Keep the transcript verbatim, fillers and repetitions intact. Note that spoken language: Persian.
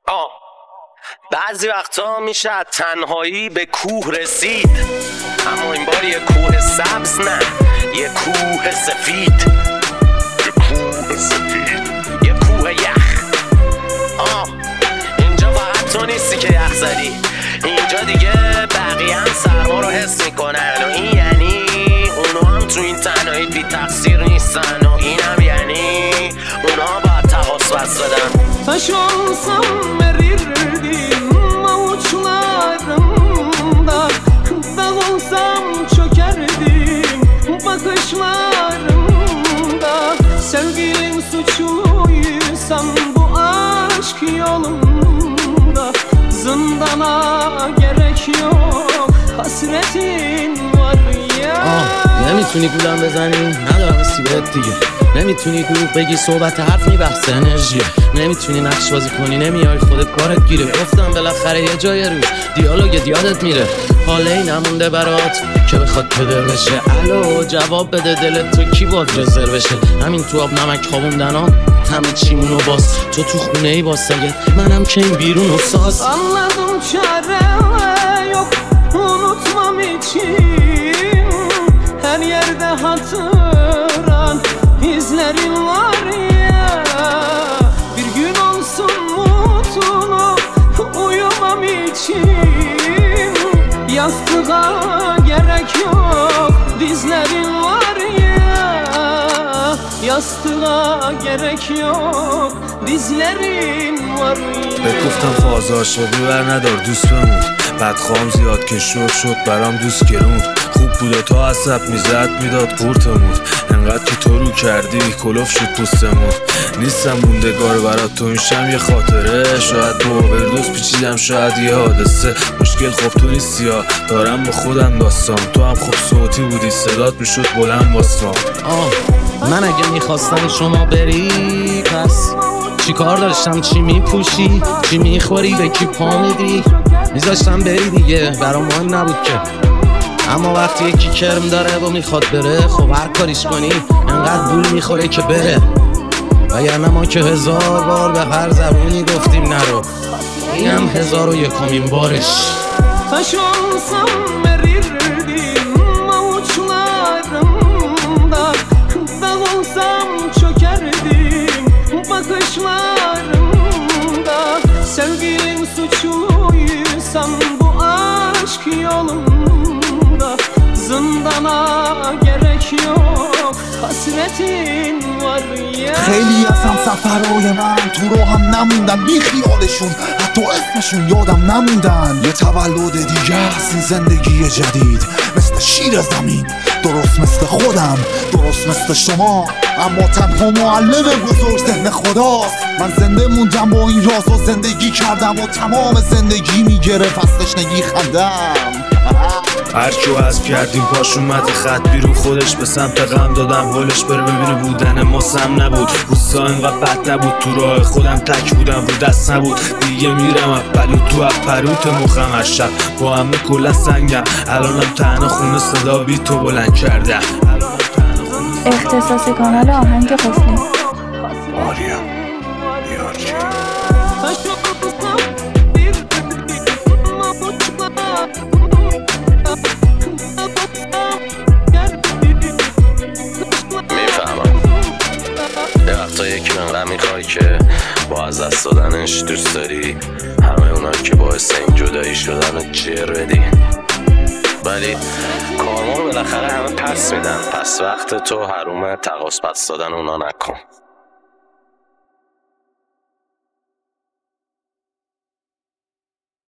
آه بعضی وقتا میشه از تنهایی به کوه رسید، اما این بار یه کوه سبز نه، یه کوه سفید، یه کوه سفید، یه کوه یخ. آه اینجا فقط تو نیستی که یخ زدی، اینجا دیگه بقیه هم سرما رو حس میکنن و این یعنی اونا هم تو این تنهایی بی تقصیر نیستن و این هم یعنی اونا باید تقاس بس بدن. Taş olsam erirdim avuçlarımda, dağ olsam çökerdim bakışlarımda. Sevgilim suçluysam bu aşk yolunda, zindana gerek yok, hasretin var ya. نمیتونی گولم بزنی؟ ندارم استیبت دیگه. نمیتونی دروغ بگی، صحبت حرف میبحث انرژیه. نمیتونی نقش بازی کنی، نمیای خودت کارت گیره. گفتم بالاخره یه جای روز دیالوگ یادت میره. حاله نمونده برات که بخواد پدر بشه. الو جواب بده، دلت تو کی باز رزرو بشه؟ همین تو آب نمک خوابوندن ها همه چیمونو باز. تو تو خونه ای باز سگه، منم که این بیرون و ساز. Anladım çare yok, unutmam için. Her yerde hatıran izlerin var ya. Bir gün olsun mutlu uyumam için. Yastığa gerek yok, dizlerin var ya. Yastığa gerek yok, dizlerin var ya. بهت گفتم فاز عاشقی بر ندار دوست بمون، بدخوام زیاد که شد شد برام دوست گرون. خوب بود و تا عصب میزد میداد قورتمون، انقدر که تو رو کردی کلوف شد پوستمون. نیستم موندگار برات تو این شم یه خاطره، شاید با اووردوز پیچیدم شاید یه حادثه. مشکل خب تو نیستی ها، دارم با خودم داستان. تو هم خب صوتی بودی، صدات میشد بلند واسمام. آه من اگه میخواستم شما بری پس چی کار داشتم؟ چی میپوشی؟ چی میخوری؟ به کی پا میدی؟ میذاشتم بری دیگه، برام مهم نبود که. اما وقتی یکی کرم داره و میخواد بره، خب هر کاریش کنی انقدر بول میخوره که بره. وگرنه ما که هزار بار به هر زبونی گفتیم نرو، این هم هزار و یکمین بارش. Taş olsam erirdim avuçlarımda, dağ olsam çökerdim bakışlarımda. Sevgilim suçluysam bu aşk yolunda, zindana gerek yok, hasretin var ya. خیلی از هم سفرهای من تو رو هم نموندن بی خیالشون، حتی اسمشون یادم نموندن. یه تولد دیگه است این زندگی جدید، مثل شیر زمین، درست مثل خودم، درست مثل شما. اما تنها معلم بزرگ ذهن خداست. من زنده موندم با این راز و زندگی کردم و تمام زندگی میگرفت از تشنگی خندم. هرکیو حذف کردیم پاش اومد خط بیرون، خودش به سمت غم دادم حالش بره ببینه بودن ما سم نبود. روستا اینقدر بد نبود، تو راه خودم تک بودم رو دست نبود. دیگه میرم اپلو تو اپروت مخم هر شب با همه کلا سنگم. الانم تنها خونه صدا بی تو بلند کردم. اختصاص کانال آهنگ قفلی. آریا یارکی میفهمم یه وقتا یکی منقدر میخوای که با از دست دادنش دوست داری همه اونا که باعث این جدایی شدن رو جر بدی، ولی کارما رو بالاخره همه پس میدن. پس وقت تو حروم تقاس پس دادن اونا نکن.